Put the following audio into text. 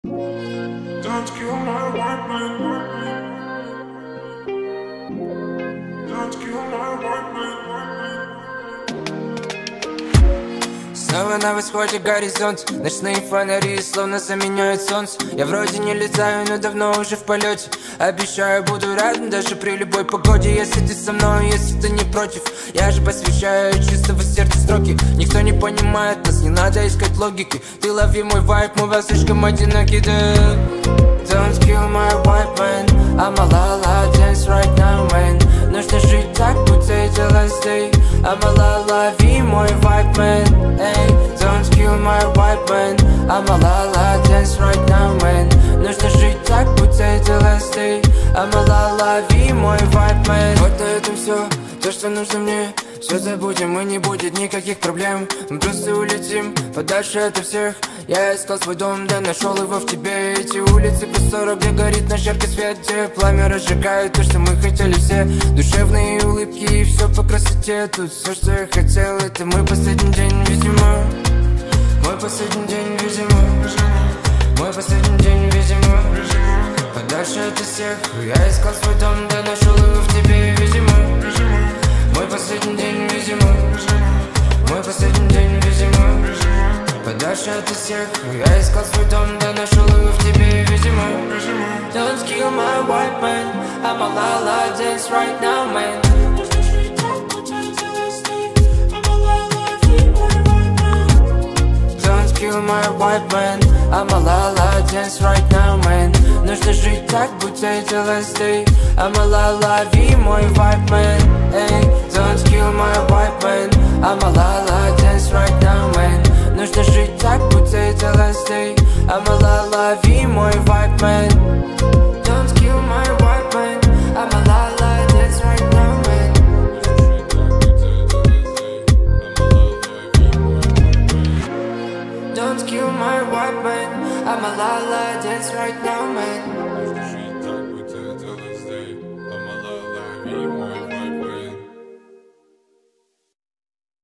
Don't kill my white man. Don't kill my white man. Снова на восходе горизонт. Ночные фонари словно заменяют солнце. Я вроде не летаю, но давно уже в полете. Обещаю, буду рядом даже при любой погоде. Если ты со мной, если ты не против. Я же посвящаю чистого сердца строки. Никто не понимает нас, не надо искать логики. Ты лови мой вайб, мы вас слишком одиноки, да. Don't kill my white man. I'm a la la dance right now, man. Нужно жить так, будто это last day. I'm a la la ви мой vibe man. Эй, don't kill my white man. I'm a la la dance right now, man. Нужно жить так, будто это last day. I'm a la la ви мой vibe man. Вот на этом все, то, что нужно мне. Все забудем, и не будет никаких проблем. Мы просто улетим подальше ото всех. Я искал свой дом, да нашел его в тебе. Эти улицы простора, где горит наш яркий свет, где пламя разжигает то, что мы хотели все. Душевные улыбки и все по красоте. Тут все, что я хотел, это мой последний день, видимо. Мой последний день, видимо. Мой последний день, видимо. Подальше от всех. Я искал свой дом, да нашел его в тебе, видимо. Мой последний день, видимо. Мой последний день, видимо. Подальше от всех. Я искал свой дом, да нашел его в тебе, видимо. Don't kill my white man. I'm a la la dance right now, man. Don't kill my white man. I'm a la la dance right now, man. Нужно жить так, будто это last day. I'm a la la ви мой vibe man. Эй, don't kill my white man. I'm a la la dance right now, man. Нужно жить так, будто это last day. I'm a la la ви мой vibe man. Don't kill my white man. I'm a la la dance right now, man. Don't kill my white man. I'm a la la dance right now, man.